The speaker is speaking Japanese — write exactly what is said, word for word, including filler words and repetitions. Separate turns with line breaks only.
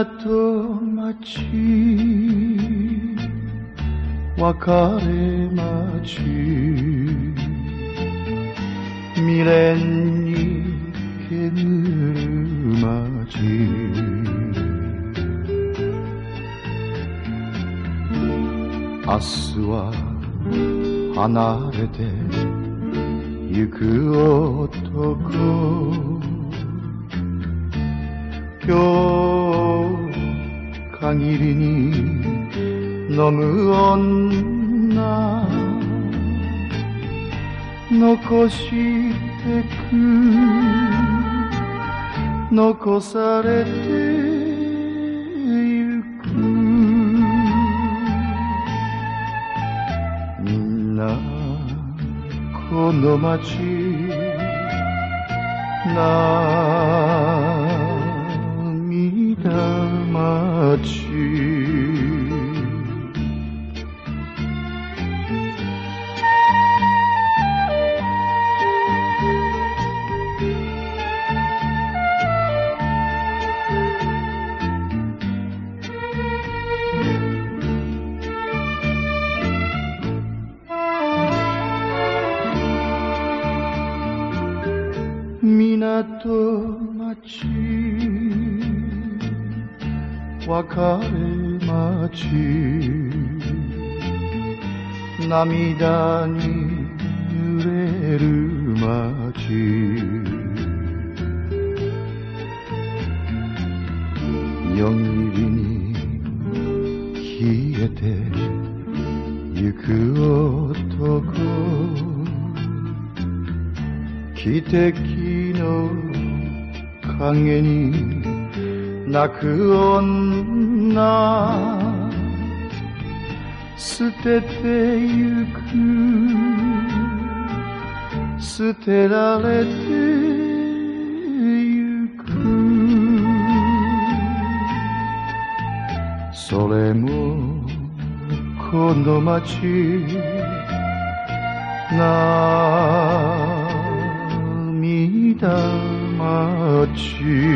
港町別れ町未練に煙る街明日は離れてゆく男今日限りに飲む女残してく残されてゆくみんなこの街涙町港町別れ町涙に揺れる町夜霧に消えてゆく男汽笛の影に泣く女捨ててゆく捨てられてゆくそれもこの街涙町